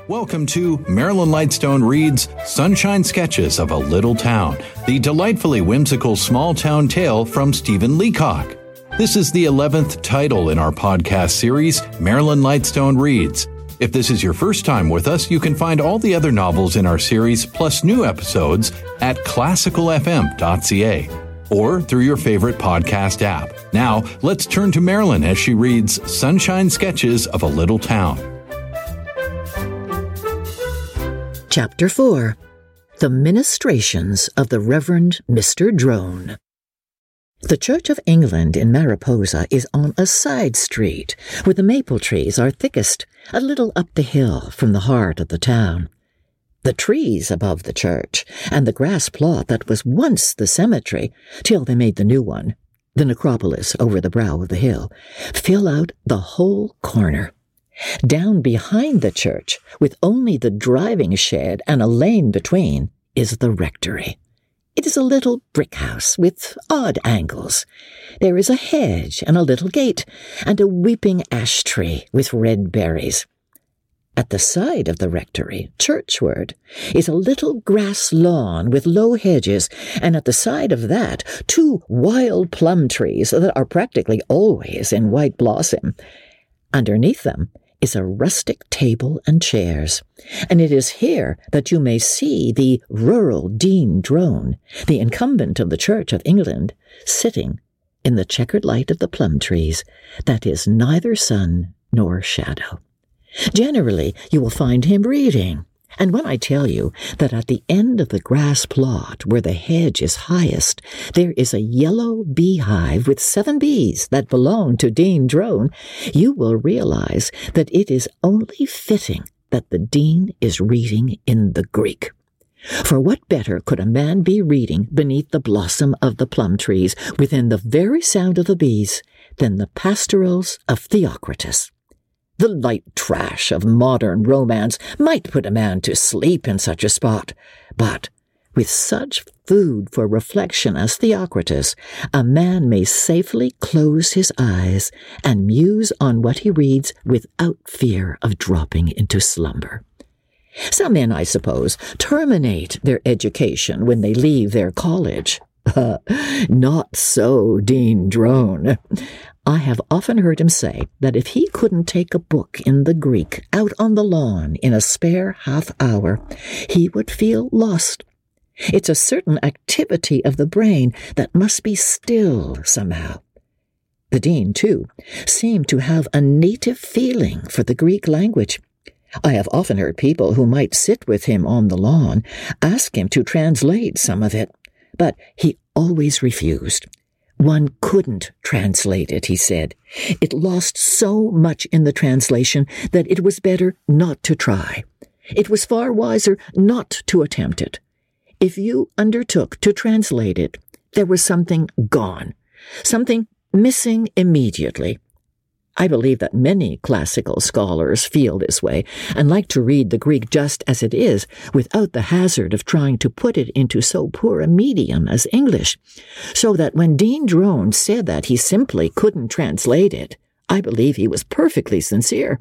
Welcome to Marilyn Lightstone Reads Sunshine Sketches of a Little Town, the delightfully whimsical small-town tale from Stephen Leacock. This is the 11th title in our podcast series, Marilyn Lightstone Reads. If this is your first time with us, you can find all the other novels in our series, plus new episodes, at classicalfm.ca or through your favorite podcast app. Now, let's turn to Marilyn as she reads Sunshine Sketches of a Little Town. Chapter 4. The Ministrations of the Reverend Mr. Drone. The Church of England in Mariposa is on a side street, where the maple trees are thickest, a little up the hill from the heart of the town. The trees above the church, and the grass plot that was once the cemetery, till they made the new one, the necropolis over the brow of the hill, fill out the whole corner. Down behind the church, with only the driving shed and a lane between, is the rectory. It is a little brick house with odd angles. There is a hedge and a little gate, and a weeping ash tree with red berries. At the side of the rectory, churchward, is a little grass lawn with low hedges, and at the side of that, 2 wild plum trees that are practically always in white blossom. Underneath them is a rustic table and chairs, and it is here that you may see the rural Dean Drone, the incumbent of the Church of England, sitting in the checkered light of the plum trees that is neither sun nor shadow. Generally, you will find him reading, and when I tell you that at the end of the grass plot where the hedge is highest, there is a yellow beehive with 7 bees that belong to Dean Drone, you will realize that it is only fitting that the Dean is reading in the Greek. For what better could a man be reading beneath the blossom of the plum trees, within the very sound of the bees, than the pastorals of Theocritus? The light trash of modern romance might put a man to sleep in such a spot, but with such food for reflection as Theocritus, a man may safely close his eyes and muse on what he reads without fear of dropping into slumber. Some men, I suppose, terminate their education when they leave their college. Not so Dean Drone. I have often heard him say that if he couldn't take a book in the Greek out on the lawn in a spare half-hour, he would feel lost. It's a certain activity of the brain that must be still somehow. The Dean, too, seemed to have a native feeling for the Greek language. I have often heard people who might sit with him on the lawn ask him to translate some of it, but he always refused. One couldn't translate it, he said. It lost so much in the translation that it was better not to try. It was far wiser not to attempt it. If you undertook to translate it, there was something gone, something missing immediately. I believe that many classical scholars feel this way and like to read the Greek just as it is, without the hazard of trying to put it into so poor a medium as English, so that when Dean Drone said that he simply couldn't translate it, I believe he was perfectly sincere.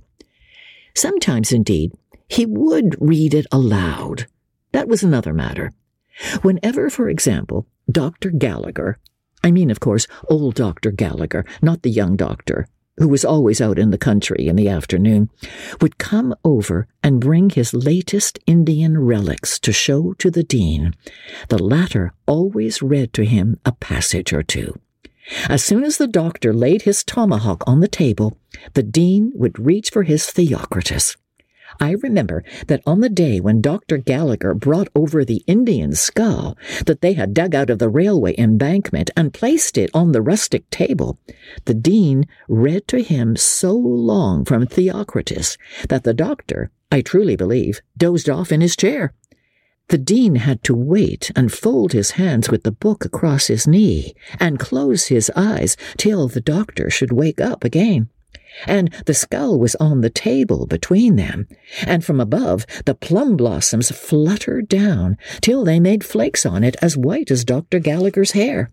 Sometimes, indeed, he would read it aloud. That was another matter. Whenever, for example, Dr. Gallagher, I mean, of course, old Dr. Gallagher, not the young doctor, who was always out in the country in the afternoon, would come over and bring his latest Indian relics to show to the Dean, the latter always read to him a passage or two. As soon as the doctor laid his tomahawk on the table, the Dean would reach for his Theocritus. I remember that on the day when Dr. Gallagher brought over the Indian skull that they had dug out of the railway embankment and placed it on the rustic table, the Dean read to him so long from Theocritus that the doctor, I truly believe, dozed off in his chair. The Dean had to wait and fold his hands with the book across his knee and close his eyes till the doctor should wake up again. And the skull was on the table between them, and from above the plum blossoms fluttered down till they made flakes on it as white as Dr. Gallagher's hair.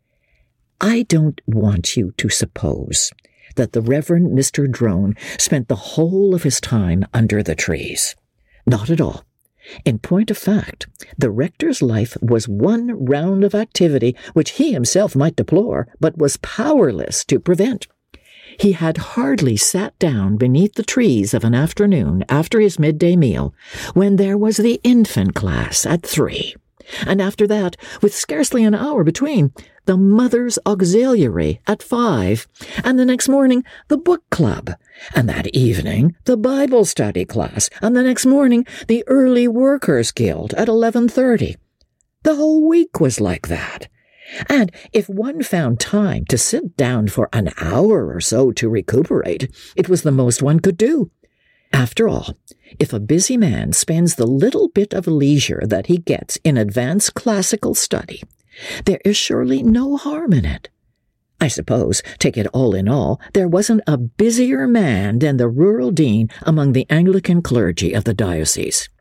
I don't want you to suppose that the Reverend Mr. Drone spent the whole of his time under the trees. Not at all. In point of fact, the rector's life was one round of activity which he himself might deplore, but was powerless to prevent. He had hardly sat down beneath the trees of an afternoon after his midday meal when there was the infant class at 3. And after that, with scarcely an hour between, the Mother's Auxiliary at 5, and the next morning the book club, and that evening the Bible study class, and the next morning the Early Workers' Guild at 11:30. The whole week was like that. And if one found time to sit down for an hour or so to recuperate, it was the most one could do. After all, if a busy man spends the little bit of leisure that he gets in advanced classical study, there is surely no harm in it. I suppose, take it all in all, there wasn't a busier man than the rural dean among the Anglican clergy of the diocese.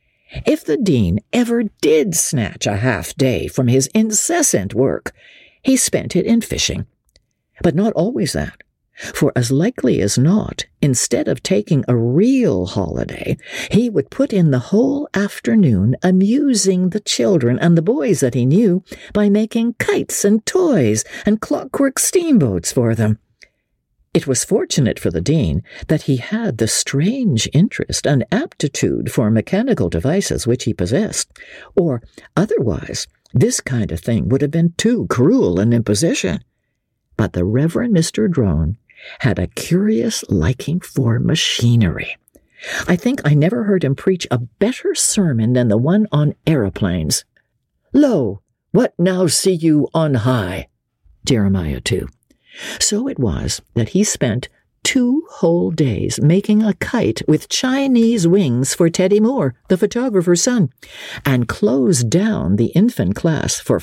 If the dean ever did snatch a half-day from his incessant work, he spent it in fishing. But not always that. For as likely as not, instead of taking a real holiday, he would put in the whole afternoon amusing the children and the boys that he knew by making kites and toys and clockwork steamboats for them. It was fortunate for the dean that he had the strange interest and aptitude for mechanical devices which he possessed, or otherwise this kind of thing would have been too cruel an imposition. But the Reverend Mr. Drone had a curious liking for machinery. I think I never heard him preach a better sermon than the one on aeroplanes. Lo, what now see you on high? Jeremiah 2. So it was that he spent 2 whole days making a kite with Chinese wings for Teddy Moore, the photographer's son, and closed down the infant class for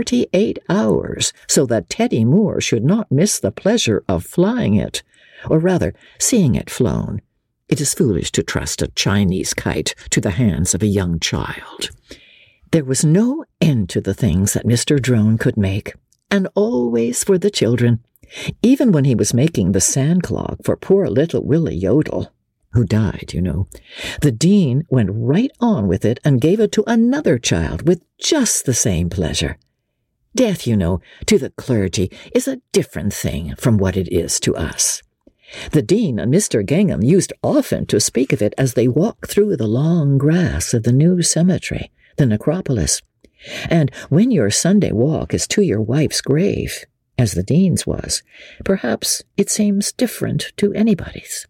48 hours so that Teddy Moore should not miss the pleasure of flying it, or rather, seeing it flown. It is foolish to trust a Chinese kite to the hands of a young child. There was no end to the things that Mr. Drone could make, and always for the children. Even when he was making the sand clock for poor little Willie Yodel, who died, you know, the dean went right on with it and gave it to another child with just the same pleasure. Death, you know, to the clergy is a different thing from what it is to us. The dean and Mr. Gingham used often to speak of it as they walked through the long grass of the new cemetery, the necropolis. And when your Sunday walk is to your wife's grave, as the dean's was, perhaps it seems different to anybody's.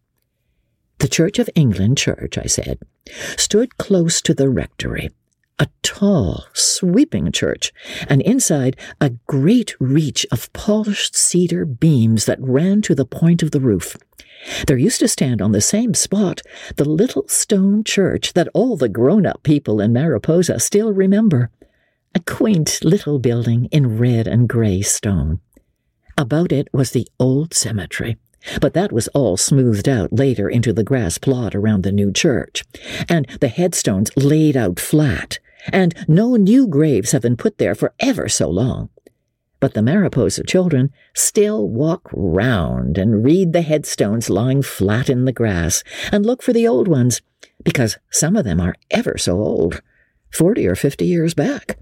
The Church of England church, I said, stood close to the rectory, a tall, sweeping church, and inside a great reach of polished cedar beams that ran to the point of the roof. There used to stand on the same spot the little stone church that all the grown-up people in Mariposa still remember, a quaint little building in red and gray stone. About it was the old cemetery, but that was all smoothed out later into the grass plot around the new church, and the headstones laid out flat, and no new graves have been put there for ever so long. But the Mariposa children still walk round and read the headstones lying flat in the grass and look for the old ones, because some of them are ever so old, 40 or 50 years back.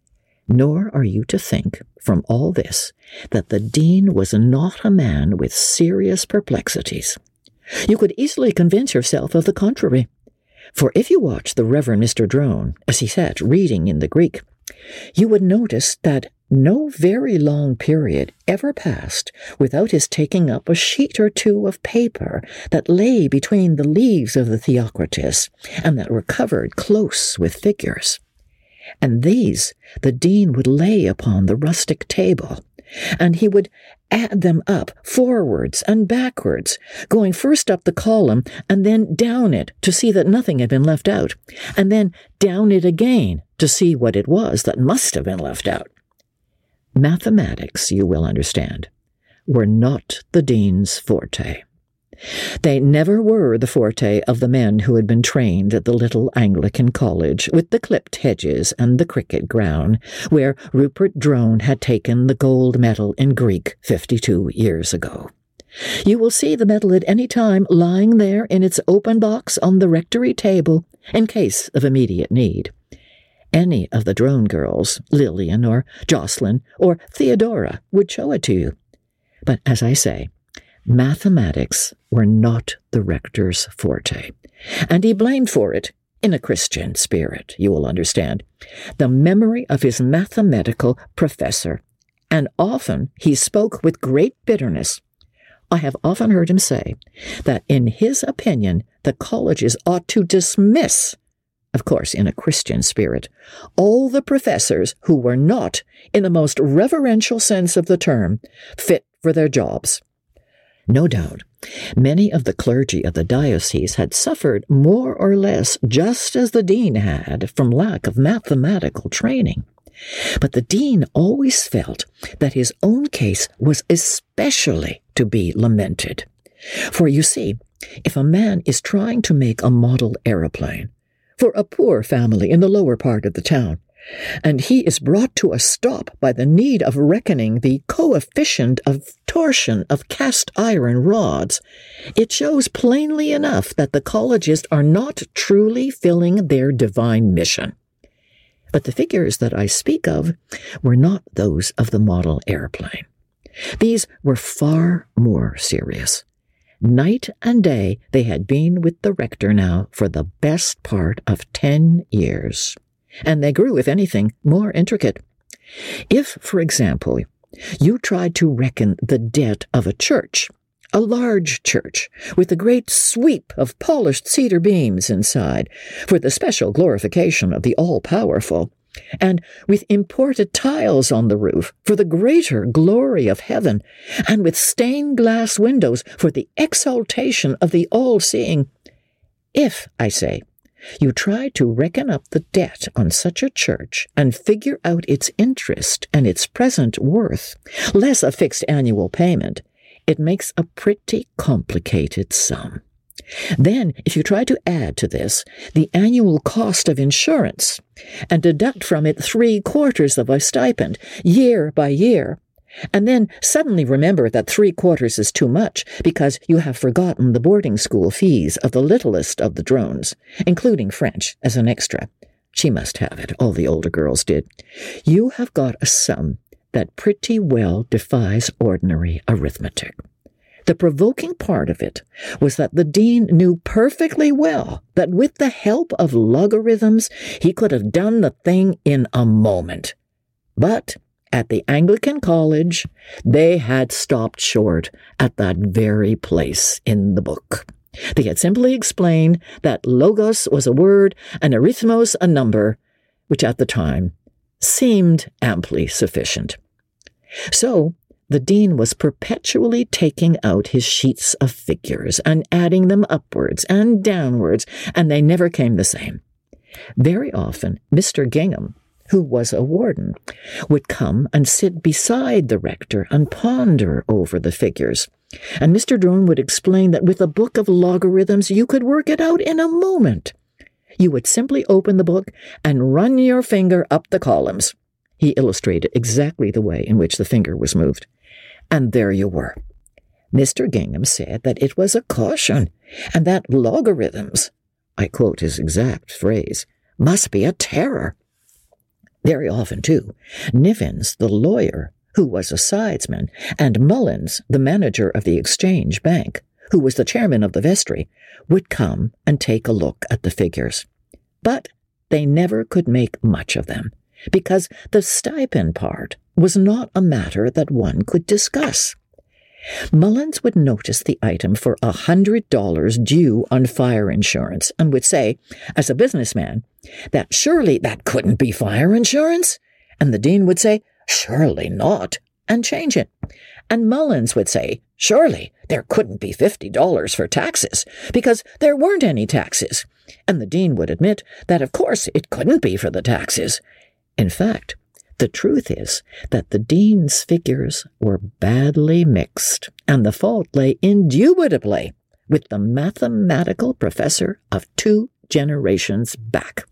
Nor are you to think, from all this, that the dean was not a man with serious perplexities. You could easily convince yourself of the contrary. For if you watch the Reverend Mr. Drone as he sat reading in the Greek, you would notice that no very long period ever passed without his taking up a sheet or two of paper that lay between the leaves of the Theocritus and that were covered close with figures. And these the dean would lay upon the rustic table, and he would add them up forwards and backwards, going first up the column and then down it to see that nothing had been left out, and then down it again to see what it was that must have been left out. Mathematics, you will understand, were not the dean's forte. They never were the forte of the men who had been trained at the little Anglican college with the clipped hedges and the cricket ground, where Rupert Drone had taken the gold medal in Greek 52 years ago. You will see the medal at any time lying there in its open box on the rectory table in case of immediate need. Any of the drone girls, Lillian or Jocelyn or Theodora, would show it to you. But as I say, mathematics were not the rector's forte, and he blamed for it, in a Christian spirit, you will understand, the memory of his mathematical professor, and often he spoke with great bitterness. I have often heard him say that in his opinion the colleges ought to dismiss, of course in a Christian spirit, all the professors who were not, in the most reverential sense of the term, fit for their jobs. No doubt, many of the clergy of the diocese had suffered more or less just as the dean had from lack of mathematical training. But the dean always felt that his own case was especially to be lamented. For you see, if a man is trying to make a model aeroplane for a poor family in the lower part of the town, and he is brought to a stop by the need of reckoning the coefficient of torsion of cast iron rods, it shows plainly enough that the collegists are not truly filling their divine mission. But the figures that I speak of were not those of the model airplane. These were far more serious. Night and day they had been with the rector now for the best part of 10 years. And they grew, if anything, more intricate. If, for example, you tried to reckon the debt of a church, a large church, with a great sweep of polished cedar beams inside, for the special glorification of the all-powerful, and with imported tiles on the roof, for the greater glory of heaven, and with stained glass windows, for the exaltation of the all-seeing, if, I say, you try to reckon up the debt on such a church and figure out its interest and its present worth, less a fixed annual payment, it makes a pretty complicated sum. Then, if you try to add to this the annual cost of insurance and deduct from it 3/4 of a stipend, year by year, and then suddenly remember that 3/4 is too much because you have forgotten the boarding school fees of the littlest of the drones, including French as an extra. She must have it, all the older girls did. You have got a sum that pretty well defies ordinary arithmetic. The provoking part of it was that the dean knew perfectly well that with the help of logarithms he could have done the thing in a moment. But at the Anglican College, they had stopped short at that very place in the book. They had simply explained that logos was a word and arithmos a number, which at the time seemed amply sufficient. So the dean was perpetually taking out his sheets of figures and adding them upwards and downwards, and they never came the same. Very often, Mr. Gingham, who was a warden, would come and sit beside the rector and ponder over the figures. And Mr. Drone would explain that with a book of logarithms you could work it out in a moment. You would simply open the book and run your finger up the columns. He illustrated exactly the way in which the finger was moved. And there you were. Mr. Gingham said that it was a caution, and that logarithms, I quote his exact phrase, must be a terror. Very often, too, Nivens, the lawyer, who was a sidesman, and Mullins, the manager of the Exchange Bank, who was the chairman of the vestry, would come and take a look at the figures. But they never could make much of them, because the stipend part was not a matter that one could discuss. Mullins would notice the item for $100 due on fire insurance and would say, as a businessman, that surely that couldn't be fire insurance. And the dean would say, surely not, and change it. And Mullins would say, surely there couldn't be $50 for taxes, because there weren't any taxes. And the dean would admit that of course it couldn't be for the taxes. In fact, the truth is that the dean's figures were badly mixed, and the fault lay indubitably with the mathematical professor of 2 generations back.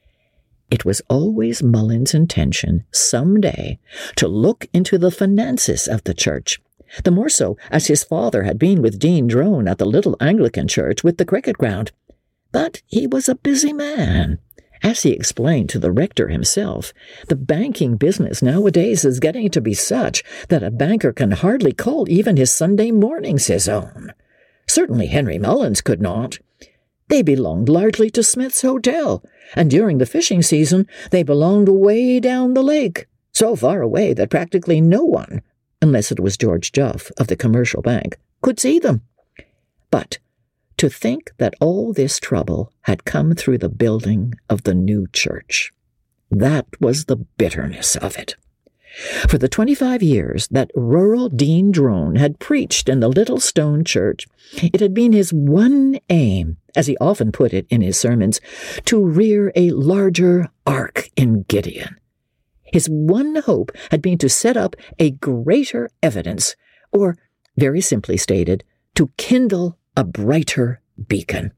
It was always Mullins' intention some day to look into the finances of the church the more so as his father had been with Dean Drone at the little Anglican church with the cricket ground. But he was a busy man. As he explained to the rector himself, the banking business nowadays is getting to be such that a banker can hardly call even his Sunday mornings his own. Certainly Henry Mullins could not. They belonged largely to Smith's Hotel, and during the fishing season they belonged way down the lake, so far away that practically no one, unless it was George Juff of the Commercial Bank, could see them. But to think that all this trouble had come through the building of the new church, that was the bitterness of it. For the 25 years that rural Dean Drone had preached in the little stone church, it had been his one aim, as he often put it in his sermons, to rear a larger ark in Gideon. His one hope had been to set up a greater evidence, or, very simply stated, to kindle a brighter beacon.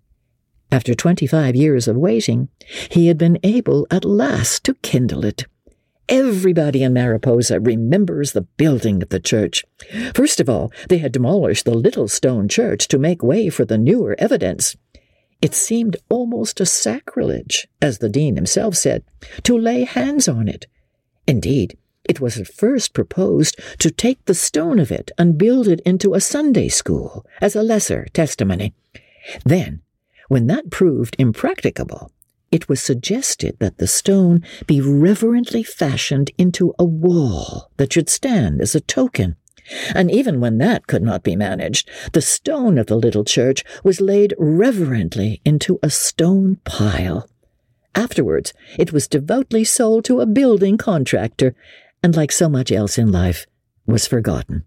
After 25 years of waiting, he had been able at last to kindle it. Everybody in Mariposa remembers the building of the church. First of all, they had demolished the little stone church to make way for the newer evidence. It seemed almost a sacrilege, as the dean himself said, to lay hands on it. Indeed, it was at first proposed to take the stone of it and build it into a Sunday school as a lesser testimony. Then, when that proved impracticable, it was suggested that the stone be reverently fashioned into a wall that should stand as a token. And even when that could not be managed, the stone of the little church was laid reverently into a stone pile. Afterwards, it was devoutly sold to a building contractor, and like so much else in life, was forgotten.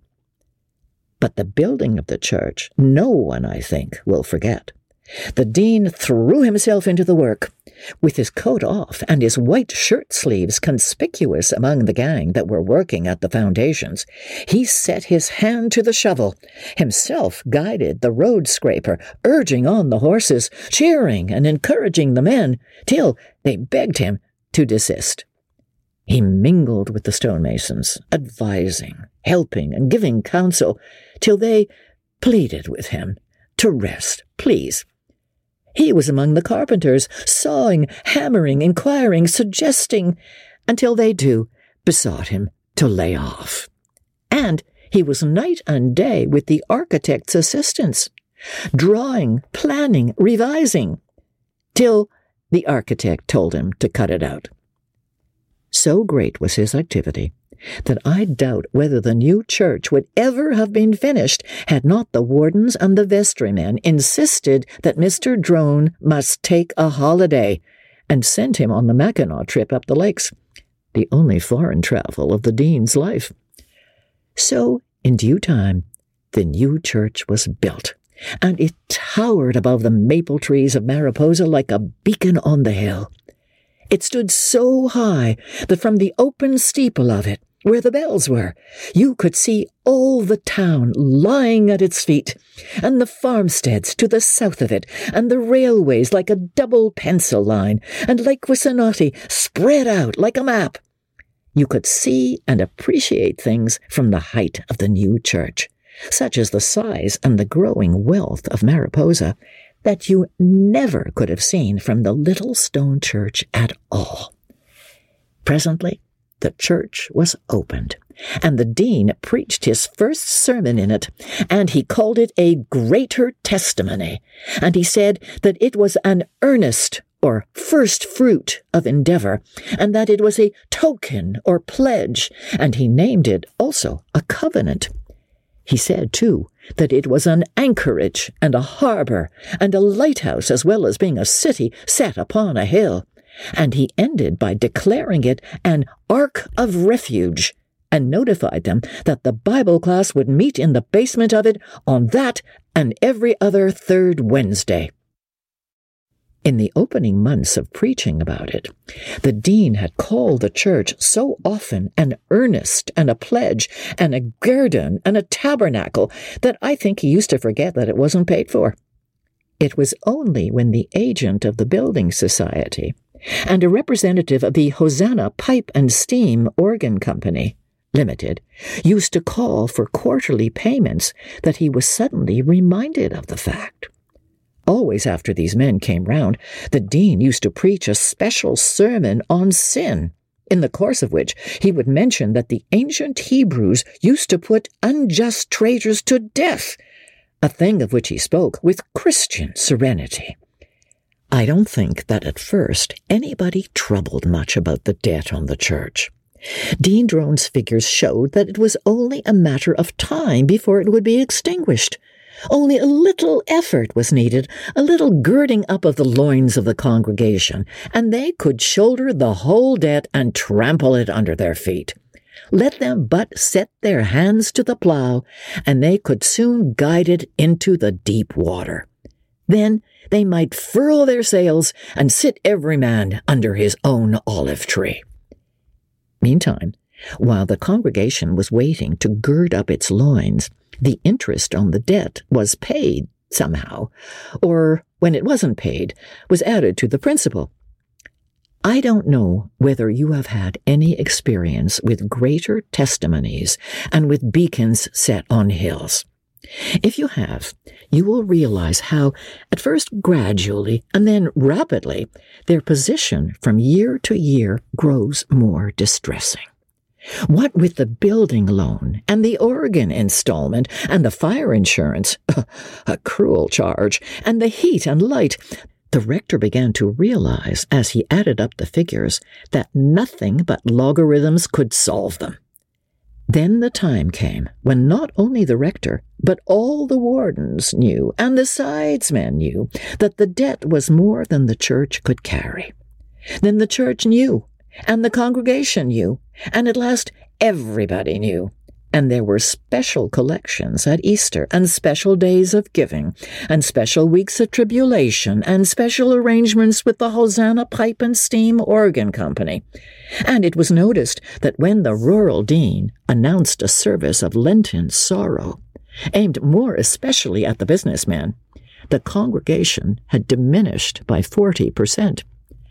But the building of the church, no one, I think, will forget. The dean threw himself into the work, with his coat off and his white shirt sleeves conspicuous among the gang that were working at the foundations. He set his hand to the shovel, himself guided the road scraper, urging on the horses, cheering and encouraging the men, till they begged him to desist. He mingled with the stonemasons, advising, helping, and giving counsel, till they pleaded with him to rest, please. He was among the carpenters, sawing, hammering, inquiring, suggesting, until they too besought him to lay off. And he was night and day with the architect's assistants, drawing, planning, revising, till the architect told him to cut it out. So great was his activity that I doubt whether the new church would ever have been finished had not the wardens and the vestrymen insisted that Mr. Drone must take a holiday, and sent him on the Mackinac trip up the lakes, the only foreign travel of the dean's life. So, in due time, the new church was built, and it towered above the maple trees of Mariposa like a beacon on the hill. It stood so high that from the open steeple of it, where the bells were, you could see all the town lying at its feet, and the farmsteads to the south of it, and the railways like a double pencil line, and Lake Wissanotti spread out like a map. You could see and appreciate things from the height of the new church, such as the size and the growing wealth of Mariposa, that you never could have seen from the little stone church at all. Presently, the church was opened, and the dean preached his first sermon in it, and he called it a greater testimony, and he said that it was an earnest or first fruit of endeavor, and that it was a token or pledge, and he named it also a covenant. He said, too, that it was an anchorage and a harbor and a lighthouse, as well as being a city set upon a hill. And he ended by declaring it an ark of refuge, and notified them that the Bible class would meet in the basement of it on that and every other third Wednesday. In the opening months of preaching about it, the dean had called the church so often an earnest and a pledge and a guerdon and a tabernacle that I think he used to forget that it wasn't paid for. It was only when the agent of the building society and a representative of the Hosanna Pipe and Steam Organ Company, Limited, used to call for quarterly payments that he was suddenly reminded of the fact. Always after these men came round, the dean used to preach a special sermon on sin, in the course of which he would mention that the ancient Hebrews used to put unjust traitors to death, a thing of which he spoke with Christian serenity. I don't think that at first anybody troubled much about the debt on the church. Dean Drone's figures showed that it was only a matter of time before it would be extinguished. Only a little effort was needed, a little girding up of the loins of the congregation, and they could shoulder the whole debt and trample it under their feet. Let them but set their hands to the plough, and they could soon guide it into the deep water. Then they might furl their sails and sit every man under his own olive tree. Meantime, while the congregation was waiting to gird up its loins, the interest on the debt was paid somehow, or when it wasn't paid, was added to the principal. I don't know whether you have had any experience with greater testimonies and with beacons set on hills. If you have, you will realize how, at first gradually and then rapidly, their position from year to year grows more distressing. What with the building loan and the organ installment and the fire insurance, a cruel charge, and the heat and light, the rector began to realize, as he added up the figures, that nothing but logarithms could solve them. Then the time came when not only the rector, but all the wardens knew, and the sidesmen knew, that the debt was more than the church could carry. Then the church knew, and the congregation knew, and at last everybody knew. And there were special collections at Easter, and special days of giving, and special weeks of tribulation, and special arrangements with the Hosanna Pipe and Steam Organ Company. And it was noticed that when the rural dean announced a service of Lenten sorrow, aimed more especially at the businessmen, the congregation had diminished by 40%.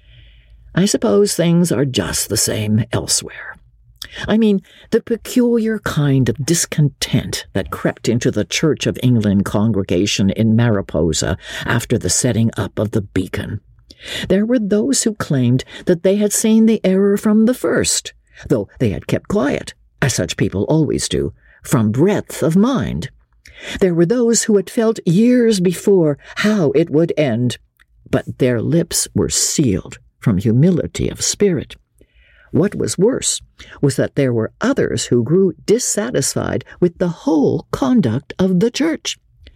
I suppose things are just the same elsewhere. I mean, the peculiar kind of discontent that crept into the Church of England congregation in Mariposa after the setting up of the beacon. There were those who claimed that they had seen the error from the first, though they had kept quiet, as such people always do, from breadth of mind. There were those who had felt years before how it would end, but their lips were sealed from humility of spirit. What was worse was that there were others who grew dissatisfied with the whole conduct of the church.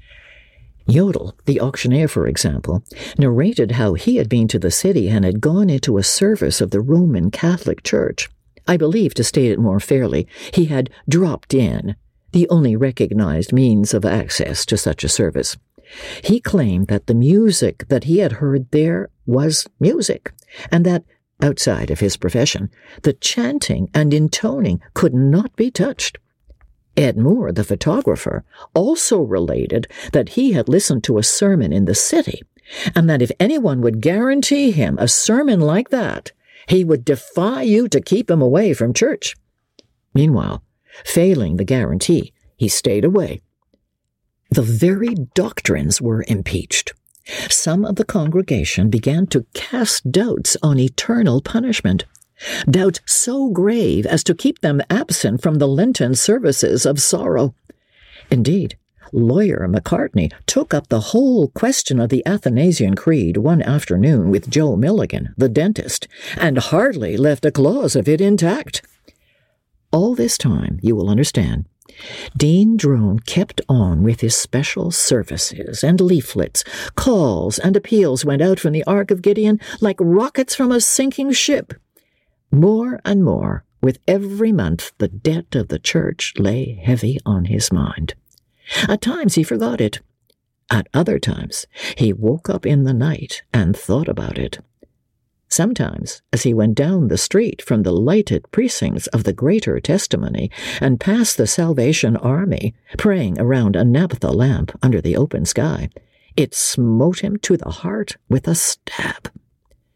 Yodel, the auctioneer, for example, narrated how he had been to the city and had gone into a service of the Roman Catholic Church. I believe, to state it more fairly, he had dropped in, the only recognized means of access to such a service. He claimed that the music that he had heard there was music, and that, outside of his profession, the chanting and intoning could not be touched. Ed Moore, the photographer, also related that he had listened to a sermon in the city, and that if anyone would guarantee him a sermon like that, he would defy you to keep him away from church. Meanwhile, failing the guarantee, he stayed away. The very doctrines were impeached. Some of the congregation began to cast doubts on eternal punishment, doubts so grave as to keep them absent from the Lenten services of sorrow. Indeed, Lawyer Macartney took up the whole question of the Athanasian Creed one afternoon with Joe Milligan, the dentist, and hardly left a clause of it intact. All this time, you will understand, Dean Drone kept on with his special services and leaflets. Calls and appeals went out from the Ark of Gideon like rockets from a sinking ship. More and more, with every month, the debt of the church lay heavy on his mind. At times he forgot it. At other times he woke up in the night and thought about it. Sometimes, as he went down the street from the lighted precincts of the Greater Testimony and past the Salvation Army, praying around a naphtha lamp under the open sky, it smote him to the heart with a stab.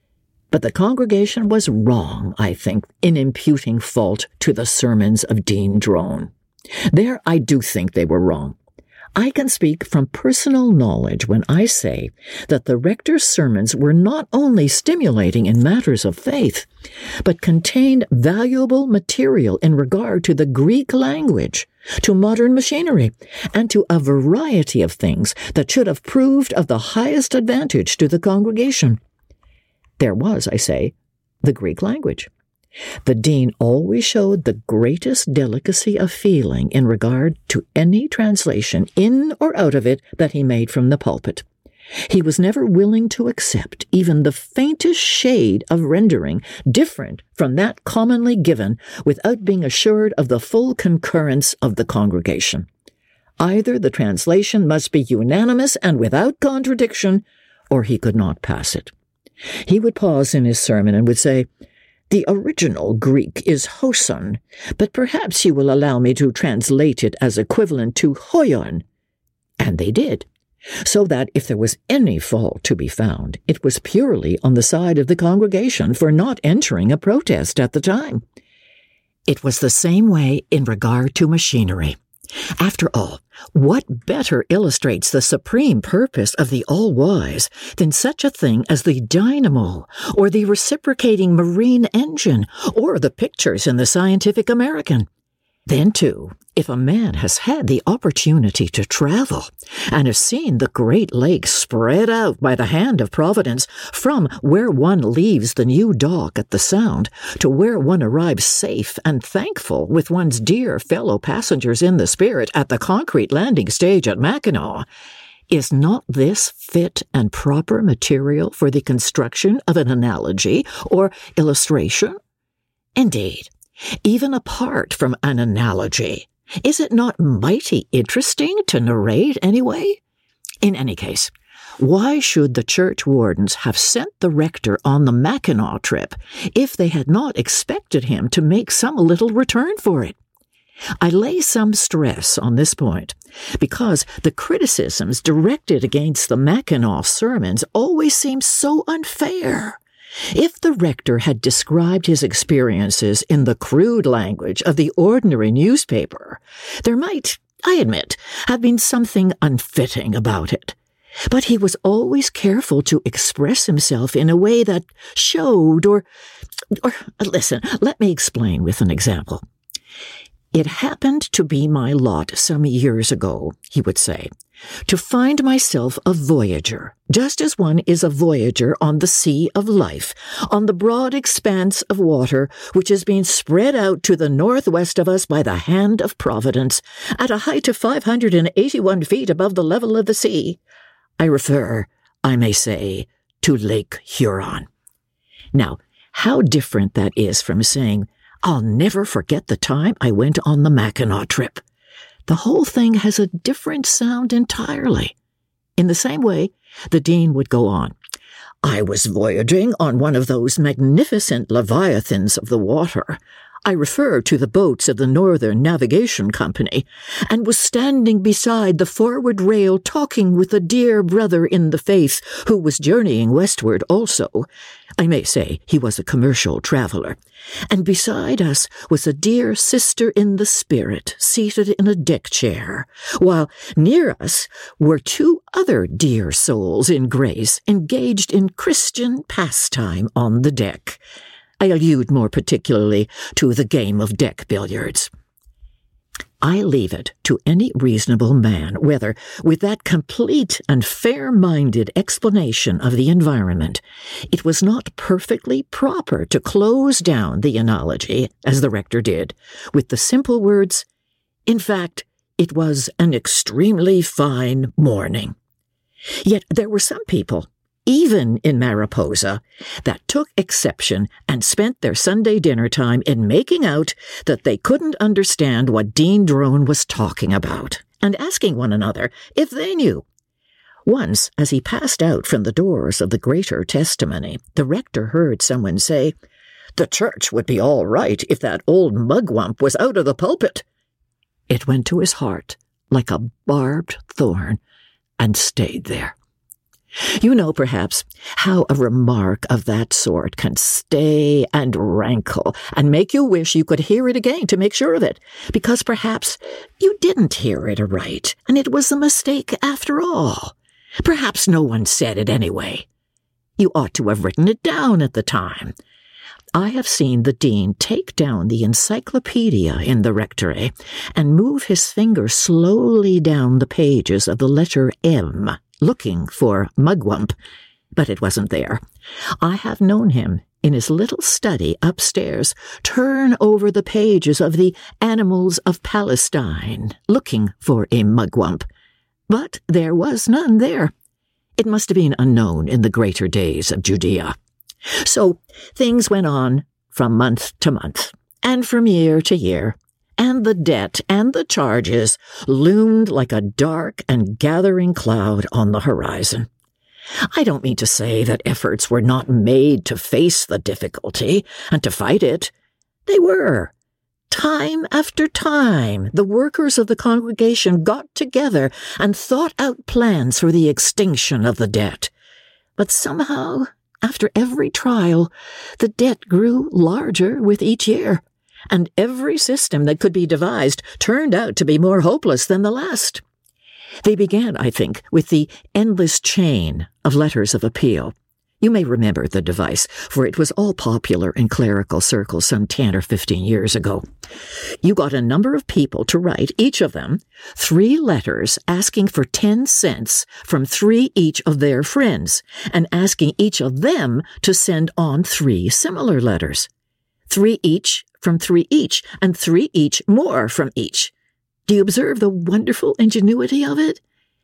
But the congregation was wrong, I think, in imputing fault to the sermons of Dean Drone. There I do think they were wrong. I can speak from personal knowledge when I say that the rector's sermons were not only stimulating in matters of faith, but contained valuable material in regard to the Greek language, to modern machinery, and to a variety of things that should have proved of the highest advantage to the congregation. There was, I say, the Greek language. The dean always showed the greatest delicacy of feeling in regard to any translation, in or out of it, that he made from the pulpit. He was never willing to accept even the faintest shade of rendering different from that commonly given without being assured of the full concurrence of the congregation. Either the translation must be unanimous and without contradiction, or he could not pass it. He would pause in his sermon and would say, "The original Greek is hoson, but perhaps you will allow me to translate it as equivalent to hoion." And they did, so that if there was any fault to be found, it was purely on the side of the congregation for not entering a protest at the time. It was the same way in regard to machinery. After all, what better illustrates the supreme purpose of the All-Wise than such a thing as the dynamo, or the reciprocating marine engine, or the pictures in the Scientific American? Then, too, if a man has had the opportunity to travel and has seen the Great Lakes spread out by the hand of Providence from where one leaves the new dock at the Sound to where one arrives safe and thankful with one's dear fellow passengers in the spirit at the concrete landing stage at Mackinac, is not this fit and proper material for the construction of an analogy or illustration? Indeed, even apart from an analogy, is it not mighty interesting to narrate anyway? In any case, why should the church wardens have sent the rector on the Mackinac trip if they had not expected him to make some little return for it? I lay some stress on this point because the criticisms directed against the Mackinac sermons always seem so unfair. If the rector had described his experiences in the crude language of the ordinary newspaper, there might, I admit, have been something unfitting about it. But he was always careful to express himself in a way that showed or listen, let me explain with an example. "It happened to be my lot some years ago," he would say, "to find myself a voyager, just as one is a voyager on the sea of life, on the broad expanse of water which is being spread out to the northwest of us by the hand of Providence, at a height of 581 feet above the level of the sea. I refer, I may say, to Lake Huron." Now, how different that is from saying, "I'll never forget the time I went on the Mackinac trip." The whole thing has a different sound entirely. In the same way, the dean would go on. "I was voyaging on one of those magnificent leviathans of the water. I refer to the boats of the Northern Navigation Company, and was standing beside the forward rail talking with a dear brother in the faith who was journeying westward also. I may say he was a commercial traveler. And beside us was a dear sister in the spirit, seated in a deck chair, while near us were two other dear souls in grace engaged in Christian pastime on the deck. I allude more particularly to the game of deck billiards. I leave it to any reasonable man whether, with that complete and fair-minded explanation of the environment, it was not perfectly proper to close down the analogy, as the rector did, with the simple words, "In fact, it was an extremely fine morning." Yet there were some people, even in Mariposa, that took exception and spent their Sunday dinner time in making out that they couldn't understand what Dean Drone was talking about, and asking one another if they knew. Once, as he passed out from the doors of the Greater Testimony, the rector heard someone say, "The church would be all right if that old mugwump was out of the pulpit." It went to his heart like a barbed thorn and stayed there. You know, perhaps, how a remark of that sort can stay and rankle and make you wish you could hear it again to make sure of it, because perhaps you didn't hear it aright, and it was a mistake after all. Perhaps no one said it anyway. You ought to have written it down at the time. I have seen the dean take down the encyclopedia in the rectory and move his finger slowly down the pages of the letter M, looking for mugwump, but it wasn't there. I have known him, in his little study upstairs, turn over the pages of the Animals of Palestine, looking for a mugwump, but there was none there. It must have been unknown in the greater days of Judea. So things went on from month to month, and from year to year, and the debt and the charges loomed like a dark and gathering cloud on the horizon. I don't mean to say that efforts were not made to face the difficulty and to fight it. They were. Time after time, the workers of the congregation got together and thought out plans for the extinction of the debt. But somehow, after every trial, the debt grew larger with each year, and every system that could be devised turned out to be more hopeless than the last. They began, I think, with the endless chain of letters of appeal. You may remember the device, for it was all popular in clerical circles some 10 or 15 years ago. You got a number of people to write, each of them, 3 letters asking for 10 cents from 3 each of their friends, and asking each of them to send on 3 similar letters. 3 each from 3 each, and 3 each more from each. Do you observe the wonderful ingenuity of it?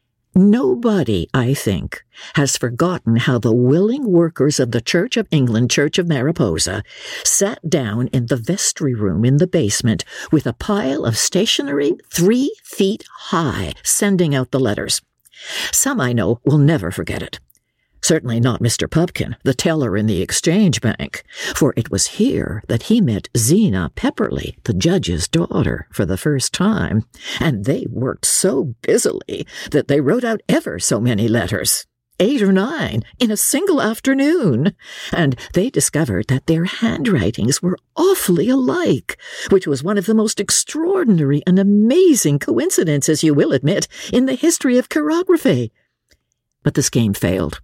Nobody, I think, has forgotten how the willing workers of the Church of England, Church of Mariposa, sat down in the vestry room in the basement with a pile of stationery 3 feet high, sending out the letters. Some, I know, will never forget it. Certainly not Mr. Pupkin, the teller in the Exchange Bank, for it was here that he met Zena Pepperley, the judge's daughter, for the first time, and they worked so busily that they wrote out ever so many letters, 8 or 9, in a single afternoon, and they discovered that their handwritings were awfully alike, which was one of the most extraordinary and amazing coincidences, you will admit, in the history of chirography. But the scheme failed.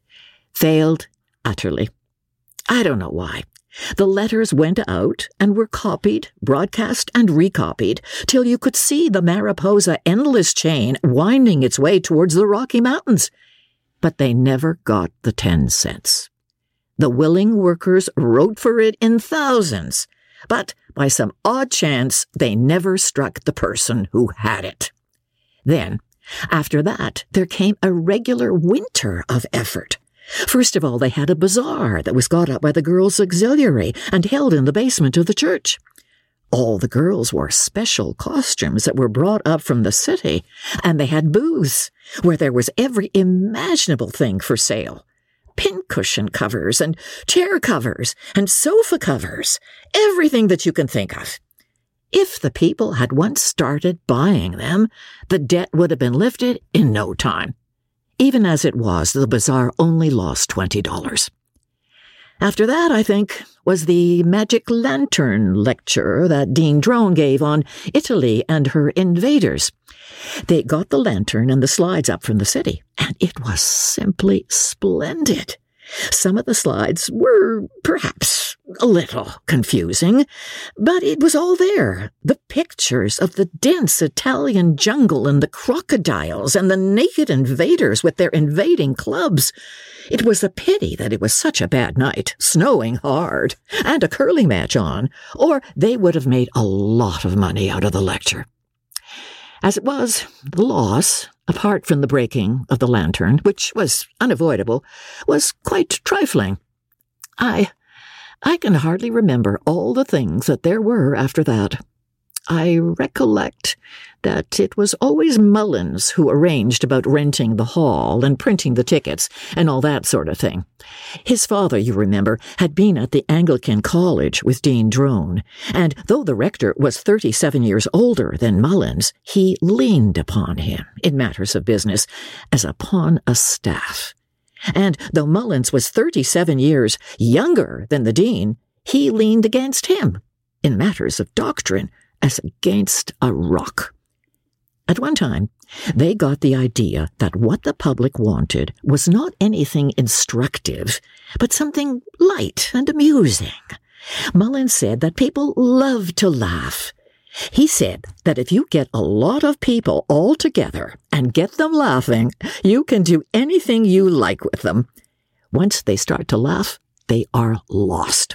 Failed utterly. I don't know why. The letters went out and were copied, broadcast, and recopied till you could see the Mariposa endless chain winding its way towards the Rocky Mountains. But they never got the 10 cents. The willing workers wrote for it in thousands, but by some odd chance they never struck the person who had it. Then, after that, there came a regular winter of effort. First of all, they had a bazaar that was got up by the Girls' Auxiliary and held in the basement of the church. All the girls wore special costumes that were brought up from the city, and they had booths where there was every imaginable thing for sale. Pincushion covers and chair covers and sofa covers, everything that you can think of. If the people had once started buying them, the debt would have been lifted in no time. Even as it was, the bazaar only lost $20. After that, I think, was the magic lantern lecture that Dean Drone gave on Italy and her invaders. They got the lantern and the slides up from the city, and it was simply splendid. Some of the slides were, perhaps, a little confusing, but it was all there. The pictures of the dense Italian jungle and the crocodiles and the naked invaders with their invading clubs. It was a pity that it was such a bad night, snowing hard, and a curling match on, or they would have made a lot of money out of the lecture. As it was, the loss, apart from the breaking of the lantern, which was unavoidable, was quite trifling. I can hardly remember all the things that there were after that. I recollect that it was always Mullins who arranged about renting the hall and printing the tickets and all that sort of thing. His father, you remember, had been at the Anglican College with Dean Drone, and though the rector was 37 years older than Mullins, he leaned upon him in matters of business as upon a staff. And though Mullins was 37 years younger than the dean, he leaned against him in matters of doctrine as against a rock. At one time, they got the idea that what the public wanted was not anything instructive, but something light and amusing. Mullins said that people love to laugh. He said that if you get a lot of people all together and get them laughing, you can do anything you like with them. Once they start to laugh, they are lost.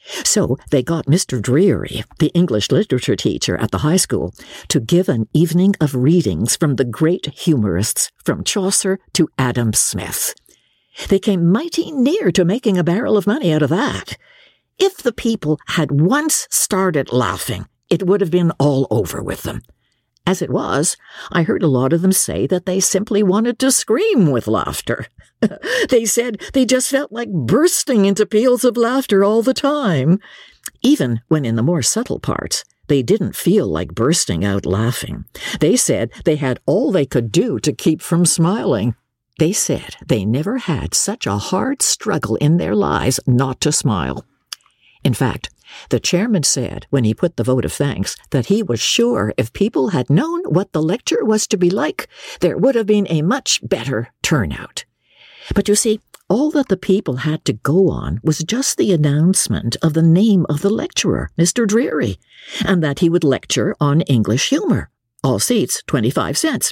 So they got Mr. Dreary, the English literature teacher at the high school, to give an evening of readings from the great humorists from Chaucer to Adam Smith. They came mighty near to making a barrel of money out of that. If the people had once started laughing, it would have been all over with them. As it was, I heard a lot of them say that they simply wanted to scream with laughter. They said they just felt like bursting into peals of laughter all the time. Even when in the more subtle parts, they didn't feel like bursting out laughing. They said they had all they could do to keep from smiling. They said they never had such a hard struggle in their lives not to smile. In fact, the chairman said when he put the vote of thanks that he was sure if people had known what the lecture was to be like, there would have been a much better turnout. But you see, all that the people had to go on was just the announcement of the name of the lecturer, Mr. Dreary, and that he would lecture on English humor. All seats, 25 cents.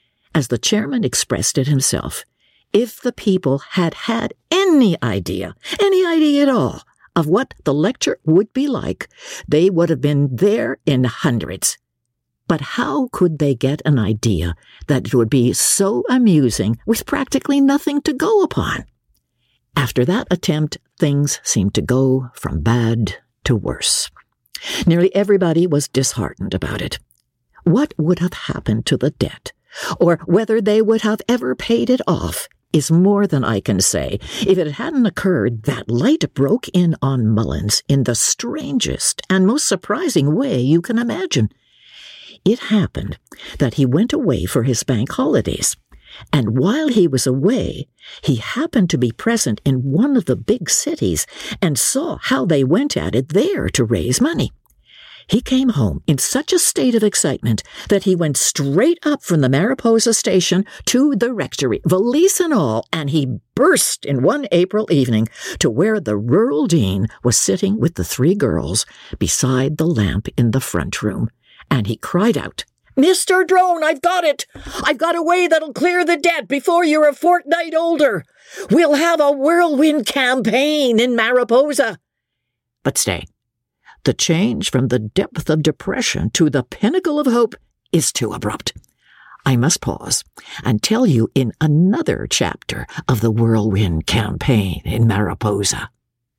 As the chairman expressed it himself, if the people had had any idea at all, of what the lecture would be like, they would have been there in hundreds. But how could they get an idea that it would be so amusing with practically nothing to go upon? After that attempt, things seemed to go from bad to worse. Nearly everybody was disheartened about it. What would have happened to the debt, or whether they would have ever paid it off, is more than I can say. If it hadn't occurred, that light broke in on Mullins in the strangest and most surprising way you can imagine. It happened that he went away for his bank holidays, and while he was away, he happened to be present in one of the big cities and saw how they went at it there to raise money. He came home in such a state of excitement that he went straight up from the Mariposa station to the rectory, valise and all, and he burst in one April evening to where the rural dean was sitting with the 3 girls beside the lamp in the front room, and he cried out, "Mr. Drone, I've got it! I've got a way that'll clear the debt before you're a fortnight older! We'll have a whirlwind campaign in Mariposa!" But stay. The change from the depth of depression to the pinnacle of hope is too abrupt. I must pause and tell you in another chapter of the Whirlwind Campaign in Mariposa.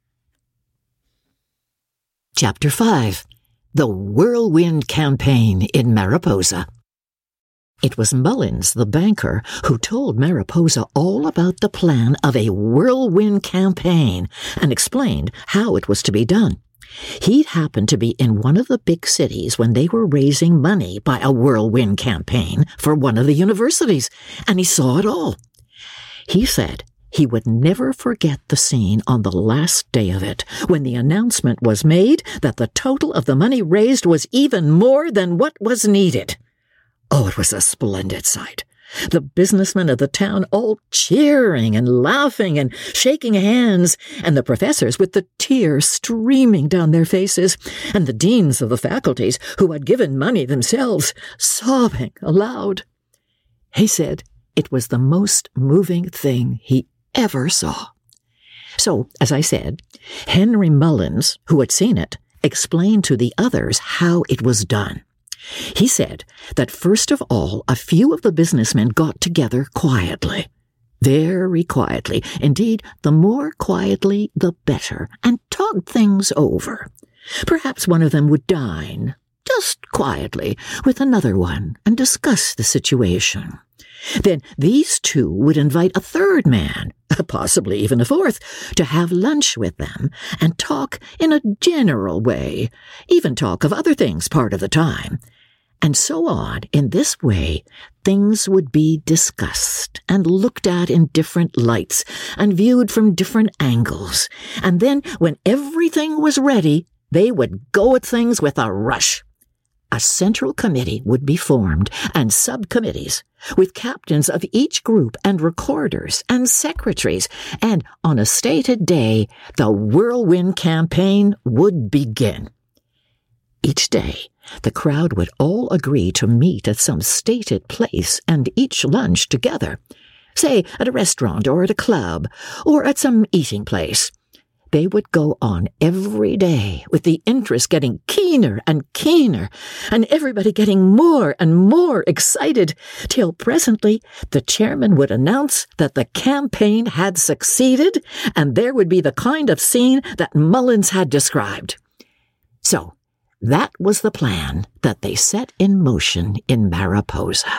Chapter 5. The Whirlwind Campaign in Mariposa. It was Mullins, the banker, who told Mariposa all about the plan of a whirlwind campaign and explained how it was to be done. He'd happened to be in one of the big cities when they were raising money by a whirlwind campaign for one of the universities, and he saw it all. He said he would never forget the scene on the last day of it, when the announcement was made that the total of the money raised was even more than what was needed. Oh, it was a splendid sight. The businessmen of the town all cheering and laughing and shaking hands, and the professors with the tears streaming down their faces, and the deans of the faculties who had given money themselves, sobbing aloud. He said it was the most moving thing he ever saw. So, as I said, Henry Mullins, who had seen it, explained to the others how it was done. He said that first of all, a few of the businessmen got together quietly, very quietly, indeed, the more quietly the better, and talked things over. Perhaps one of them would dine, just quietly, with another one and discuss the situation. Then these 2 would invite a 3rd man, possibly even a 4th, to have lunch with them and talk in a general way, even talk of other things part of the time. And so on. In this way, things would be discussed and looked at in different lights and viewed from different angles. And then, when everything was ready, they would go at things with a rush. A central committee would be formed, and subcommittees, with captains of each group and recorders and secretaries, and on a stated day, the whirlwind campaign would begin. Each day, the crowd would all agree to meet at some stated place and each lunch together, say at a restaurant or at a club or at some eating place. They would go on every day with the interest getting keener and keener, and everybody getting more and more excited, till presently the chairman would announce that the campaign had succeeded, and there would be the kind of scene that Mullins had described. So, that was the plan that they set in motion in Mariposa.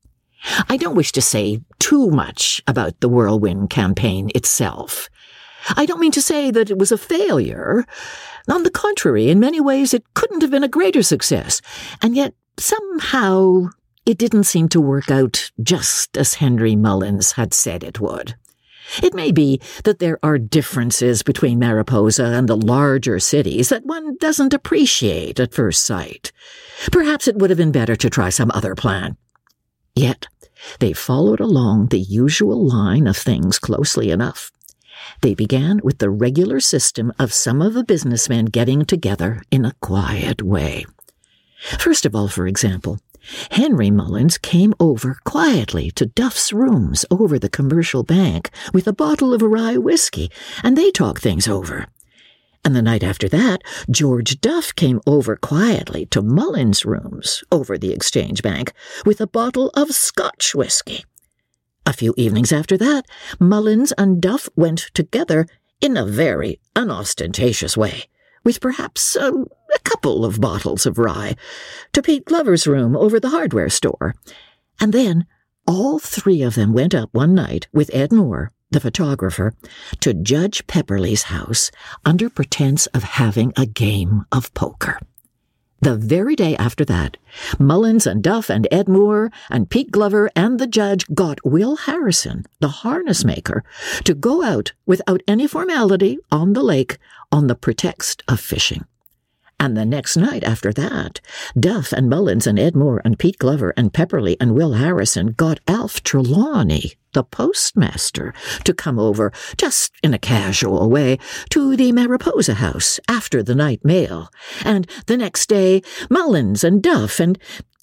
I don't wish to say too much about the whirlwind campaign itself. I don't mean to say that it was a failure. On the contrary, in many ways it couldn't have been a greater success, and yet somehow it didn't seem to work out just as Henry Mullins had said it would. It may be that there are differences between Mariposa and the larger cities that one doesn't appreciate at first sight. Perhaps it would have been better to try some other plan. Yet, they followed along the usual line of things closely enough. They began with the regular system of some of the businessmen getting together in a quiet way. First of all, for example, Henry Mullins came over quietly to Duff's rooms over the Commercial Bank with a bottle of rye whiskey, and they talked things over. And the night after that, George Duff came over quietly to Mullins' rooms over the Exchange Bank with a bottle of Scotch whiskey. A few evenings after that, Mullins and Duff went together in a very unostentatious way, with perhaps a couple of bottles of rye, to Pete Glover's room over the hardware store. And then all three of them went up one night with Ed Moore, the photographer, to Judge Pepperleigh's house under pretense of having a game of poker. The very day after that, Mullins and Duff and Ed Moore and Pete Glover and the judge got Will Harrison, the harness maker, to go out without any formality on the lake on the pretext of fishing. And the next night after that, Duff and Mullins and Ed Moore and Pete Glover and Pepperleigh and Will Harrison got Alf Trelawney, the postmaster, to come over, just in a casual way, to the Mariposa house after the night mail. And the next day, Mullins and Duff and...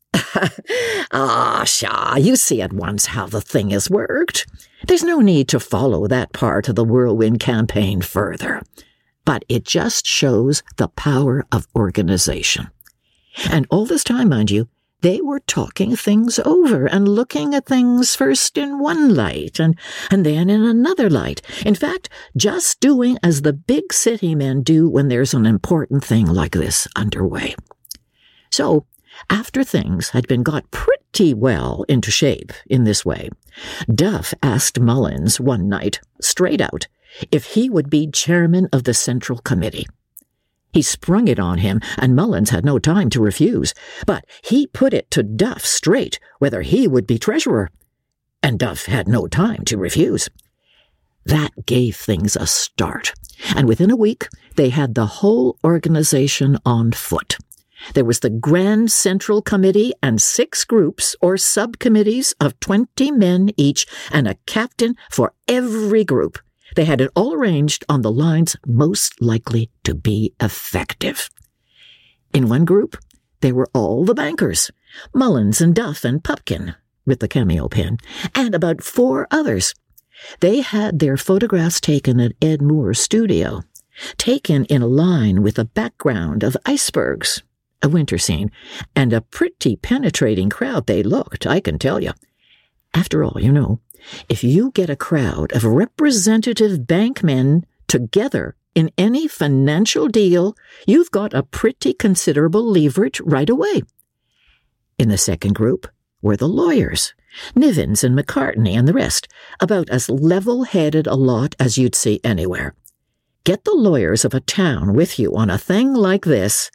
Pshaw, you see at once how the thing is worked. There's no need to follow that part of the whirlwind campaign further. But it just shows the power of organization. And all this time, mind you, they were talking things over and looking at things first in one light and then in another light. In fact, just doing as the big city men do when there's an important thing like this underway. So, after things had been got pretty well into shape in this way, Duff asked Mullins one night, straight out, if he would be chairman of the Central Committee. He sprung it on him, and Mullins had no time to refuse, but he put it to Duff straight whether he would be treasurer, and Duff had no time to refuse. That gave things a start, and within a week they had the whole organization on foot. There was the Grand Central Committee and 6 groups or subcommittees of 20 men each, and a captain for every group. They had it all arranged on the lines most likely to be effective. In one group, there were all the bankers, Mullins and Duff and Pupkin, with the cameo pin, and about 4 others. They had their photographs taken at Ed Moore's studio, taken in a line with a background of icebergs, a winter scene, and a pretty penetrating crowd they looked, I can tell you. After all, you know, if you get a crowd of representative bankmen together in any financial deal, you've got a pretty considerable leverage right away. In the second group were the lawyers, Nivens and McCartney and the rest, about as level-headed a lot as you'd see anywhere. Get the lawyers of a town with you on a thing like this,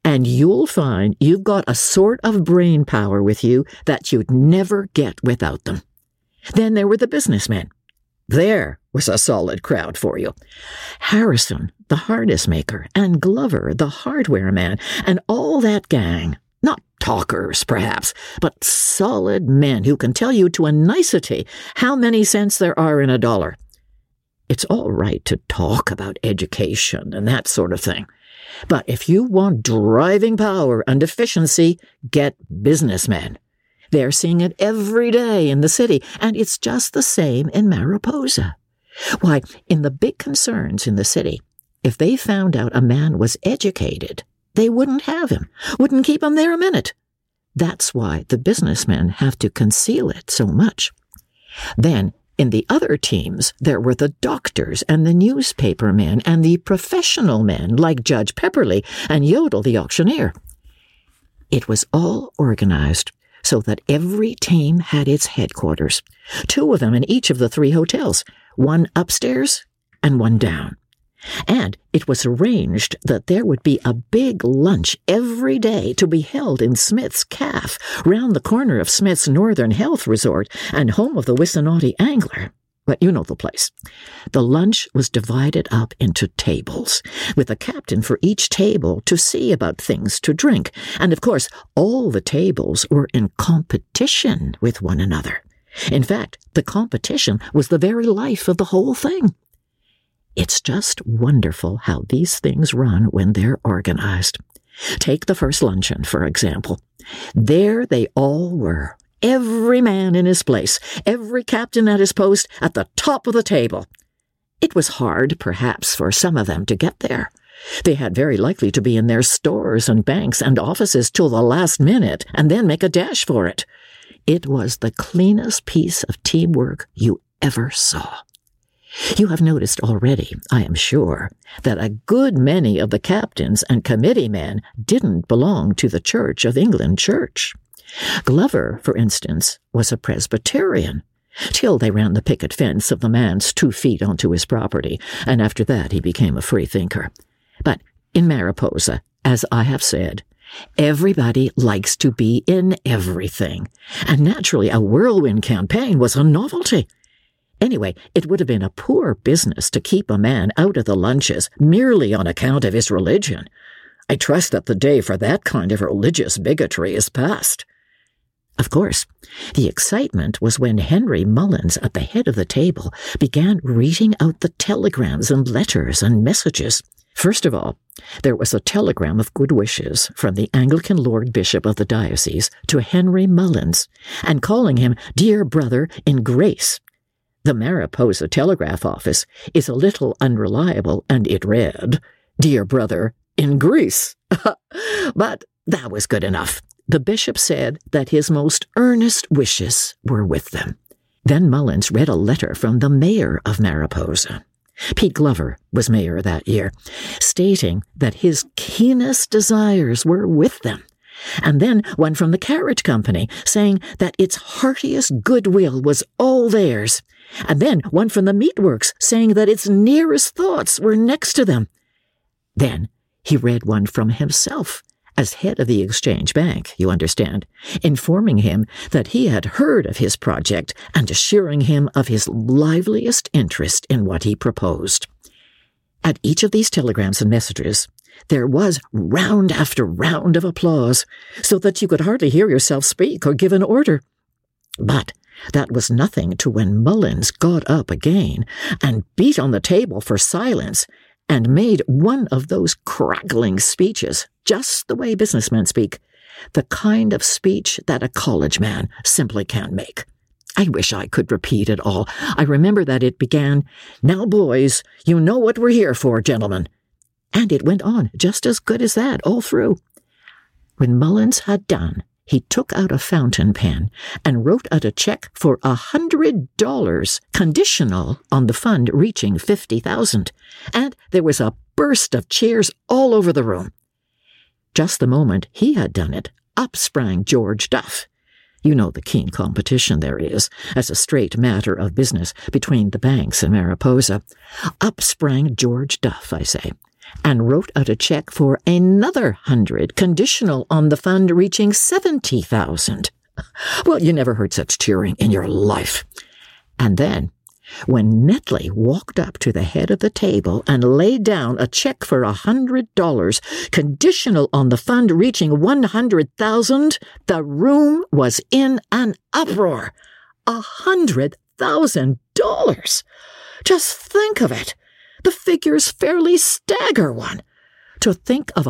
and you'll find you've got a sort of brain power with you that you'd never get without them. Then there were the businessmen. There was a solid crowd for you. Harrison, the harness maker, and Glover, the hardware man, and all that gang. Not talkers, perhaps, but solid men who can tell you to a nicety how many cents there are in a dollar. It's all right to talk about education and that sort of thing. But if you want driving power and efficiency, get businessmen. They're seeing it every day in the city, and it's just the same in Mariposa. Why, in the big concerns in the city, if they found out a man was educated, they wouldn't have him, wouldn't keep him there a minute. That's why the businessmen have to conceal it so much. Then, in the other teams, there were the doctors and the newspaper men and the professional men like Judge Pepperley and Yodel the auctioneer. It was all organized so that every team had its headquarters, 2 of them in each of the 3 hotels, one upstairs and one down. And it was arranged that there would be a big lunch every day to be held in Smith's Caff, round the corner of Smith's Northern Health Resort and home of the Wissanotti Angler. But you know the place. The lunch was divided up into tables, with a captain for each table to see about things to drink. And of course, all the tables were in competition with one another. In fact, the competition was the very life of the whole thing. It's just wonderful how these things run when they're organized. Take the first luncheon, for example. There they all were, every man in his place, every captain at his post, at the top of the table. It was hard, perhaps, for some of them to get there. They had very likely to be in their stores and banks and offices till the last minute, and then make a dash for it. It was the cleanest piece of teamwork you ever saw. You have noticed already, I am sure, that a good many of the captains and committee men didn't belong to the Church of England Church. Glover, for instance, was a Presbyterian, till they ran the picket fence of the man's 2 feet onto his property, and after that he became a freethinker. But in Mariposa, as I have said, everybody likes to be in everything, and naturally a whirlwind campaign was a novelty. Anyway, it would have been a poor business to keep a man out of the lunches merely on account of his religion. I trust that the day for that kind of religious bigotry is past. Of course, the excitement was when Henry Mullins, at the head of the table, began reading out the telegrams and letters and messages. First of all, there was a telegram of good wishes from the Anglican Lord Bishop of the diocese to Henry Mullins, and calling him dear brother in grace. The Mariposa Telegraph Office is a little unreliable, and it read, "Dear brother, in Greece." But that was good enough. The bishop said that his most earnest wishes were with them. Then Mullins read a letter from the mayor of Mariposa. Pete Glover was mayor that year, stating that his keenest desires were with them. And then one from the carriage company, saying that its heartiest goodwill was all theirs. And then one from the meatworks, saying that its nearest thoughts were next to them. Then he read one from himself, as head of the Exchange Bank, you understand, informing him that he had heard of his project and assuring him of his liveliest interest in what he proposed. At each of these telegrams and messages, there was round after round of applause, so that you could hardly hear yourself speak or give an order. But that was nothing to when Mullins got up again and beat on the table for silence and made one of those crackling speeches, just the way businessmen speak, the kind of speech that a college man simply can't make. I wish I could repeat it all. I remember that it began, "Now, boys, you know what we're here for, gentlemen." And it went on just as good as that all through. When Mullins had done, he took out a fountain pen and wrote out a check for $100, conditional on the fund reaching $50,000, and there was a burst of cheers all over the room. Just the moment he had done it, up sprang George Duff. You know the keen competition there is, as a straight matter of business, between the banks and Mariposa. Up sprang George Duff, I say, and wrote out a check for another 100, conditional on the fund reaching 70,000. Well, you never heard such cheering in your life. And then, when Netley walked up to the head of the table and laid down a check for $100, conditional on the fund reaching 100,000, the room was in an uproar. $100,000! Just think of it. The figures fairly stagger one. To think of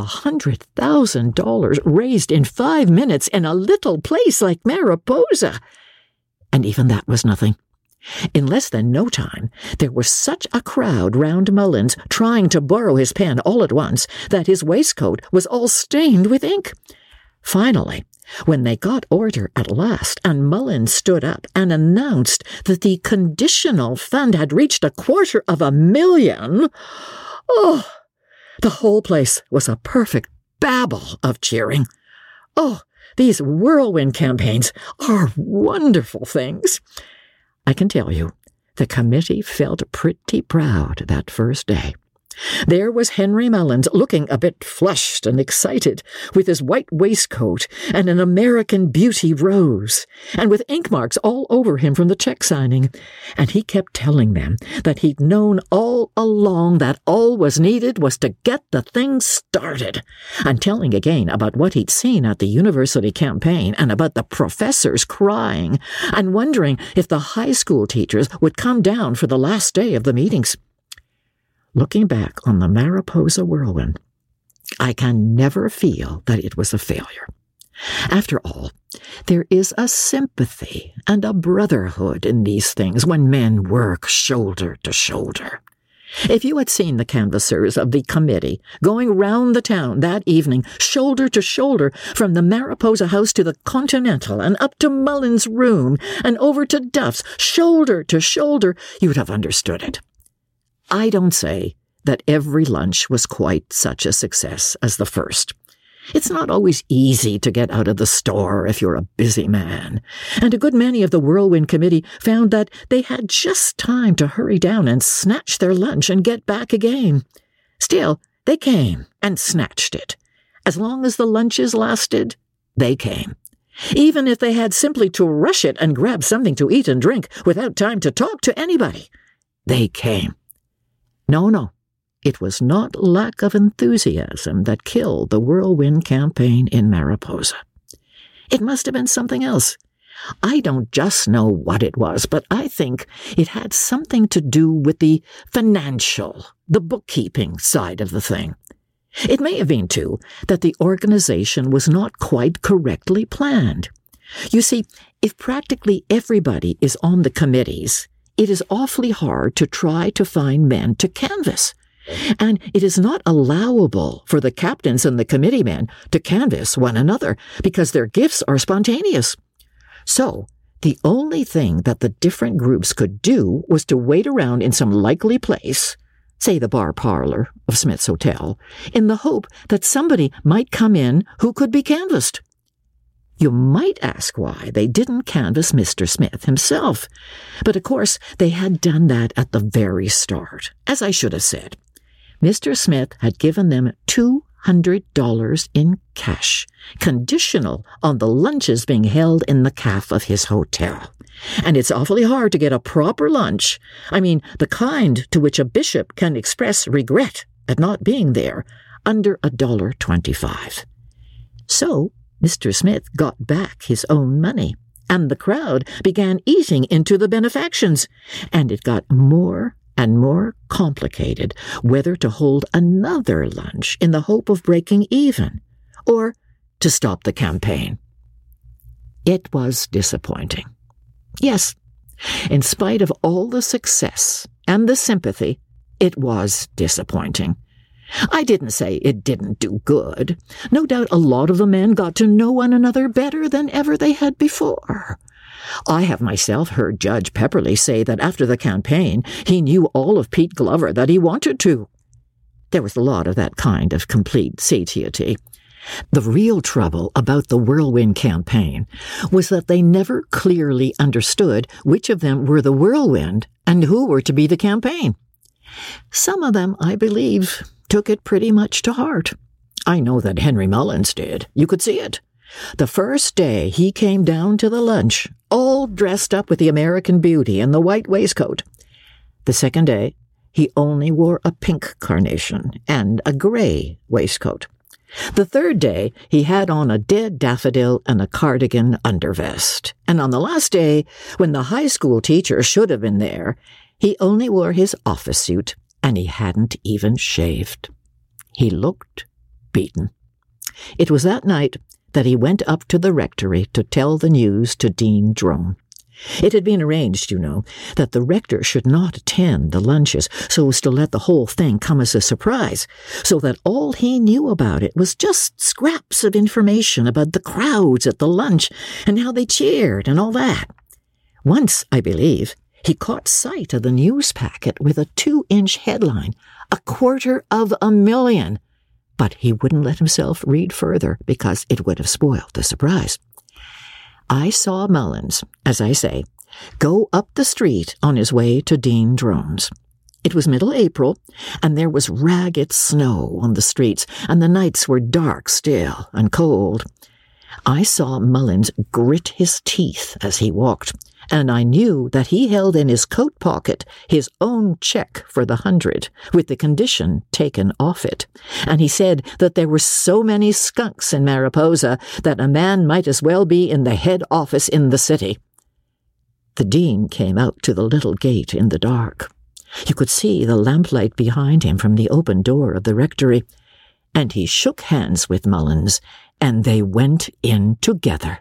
$100,000 raised in 5 minutes in a little place like Mariposa. And even that was nothing. In less than no time, there was such a crowd round Mullins trying to borrow his pen all at once that his waistcoat was all stained with ink. Finally, when they got order at last and Mullins stood up and announced that the conditional fund had reached $250,000, oh, the whole place was a perfect babel of cheering. Oh, these whirlwind campaigns are wonderful things. I can tell you, the committee felt pretty proud that first day. There was Henry Mullins, looking a bit flushed and excited, with his white waistcoat and an American Beauty rose, and with ink marks all over him from the check signing. And he kept telling them that he'd known all along that all was needed was to get the thing started, and telling again about what he'd seen at the university campaign and about the professors crying, and wondering if the high school teachers would come down for the last day of the meetings. Looking back on the Mariposa whirlwind, I can never feel that it was a failure. After all, there is a sympathy and a brotherhood in these things when men work shoulder to shoulder. If you had seen the canvassers of the committee going round the town that evening, shoulder to shoulder, from the Mariposa House to the Continental and up to Mullins' room and over to Duff's, shoulder to shoulder, you would have understood it. I don't say that every lunch was quite such a success as the first. It's not always easy to get out of the store if you're a busy man, and a good many of the Whirlwind Committee found that they had just time to hurry down and snatch their lunch and get back again. Still, they came and snatched it. As long as the lunches lasted, they came. Even if they had simply to rush it and grab something to eat and drink without time to talk to anybody, they came. No, it was not lack of enthusiasm that killed the Whirlwind campaign in Mariposa. It must have been something else. I don't just know what it was, but I think it had something to do with the financial, the bookkeeping side of the thing. It may have been, too, that the organization was not quite correctly planned. You see, if practically everybody is on the committees, it is awfully hard to try to find men to canvass. And it is not allowable for the captains and the committee men to canvass one another because their gifts are spontaneous. So, the only thing that the different groups could do was to wait around in some likely place, say the bar parlor of Smith's Hotel, in the hope that somebody might come in who could be canvassed. You might ask why they didn't canvass Mr. Smith himself, but of course they had done that at the very start, as I should have said. Mr. Smith had given them $200 in cash, conditional on the lunches being held in the caf of his hotel. And it's awfully hard to get a proper lunch, I mean the kind to which a bishop can express regret at not being there, under $1.25. So Mr. Smith got back his own money, and the crowd began eating into the benefactions, and it got more and more complicated whether to hold another lunch in the hope of breaking even, or to stop the campaign. It was disappointing. Yes, in spite of all the success and the sympathy, it was disappointing. I didn't say it didn't do good. No doubt a lot of the men got to know one another better than ever they had before. I have myself heard Judge Pepperley say that after the campaign he knew all of Pete Glover that he wanted to. There was a lot of that kind of complete satiety. The real trouble about the Whirlwind campaign was that they never clearly understood which of them were the Whirlwind and who were to be the campaign. Some of them, I believe, took it pretty much to heart. I know that Henry Mullins did. You could see it. The first day he came down to the lunch, all dressed up with the American Beauty and the white waistcoat. The second day, he only wore a pink carnation and a gray waistcoat. The third day, he had on a dead daffodil and a cardigan undervest. And on the last day, when the high school teacher should have been there, he only wore his office suit, and he hadn't even shaved. He looked beaten. It was that night that he went up to the rectory to tell the news to Dean Drone. It had been arranged, you know, that the rector should not attend the lunches so as to let the whole thing come as a surprise, so that all he knew about it was just scraps of information about the crowds at the lunch and how they cheered and all that. Once, I believe, he caught sight of the news packet with a 2-inch headline, 250,000, but he wouldn't let himself read further because it would have spoiled the surprise. I saw Mullins, as I say, go up the street on his way to Dean Drone's. It was middle April, and there was ragged snow on the streets, and the nights were dark still and cold. I saw Mullins grit his teeth as he walked, and I knew that he held in his coat pocket his own check for the 100, with the condition taken off it. And he said that there were so many skunks in Mariposa that a man might as well be in the head office in the city. The dean came out to the little gate in the dark. You could see the lamplight behind him from the open door of the rectory, and he shook hands with Mullins, and they went in together.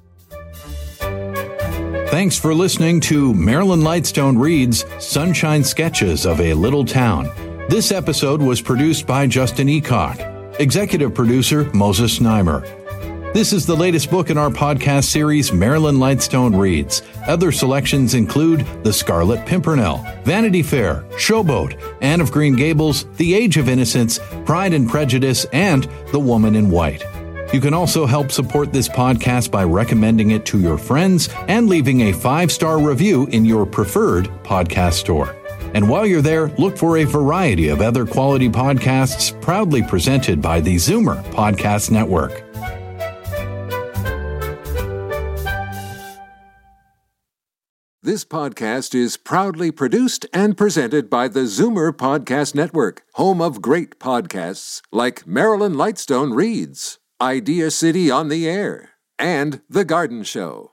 Thanks for listening to Marilyn Lightstone Reads Sunshine Sketches of a Little Town. This episode was produced by Justin Eacock. Executive producer Moses Znaimer. This is the latest book in our podcast series, Marilyn Lightstone Reads. Other selections include The Scarlet Pimpernel, Vanity Fair, Showboat, Anne of Green Gables, The Age of Innocence, Pride and Prejudice, and The Woman in White. You can also help support this podcast by recommending it to your friends and leaving a 5-star review in your preferred podcast store. And while you're there, look for a variety of other quality podcasts proudly presented by the Zoomer Podcast Network. This podcast is proudly produced and presented by the Zoomer Podcast Network, home of great podcasts like Marilyn Lightstone Reads, Idea City on the Air, and The Garden Show.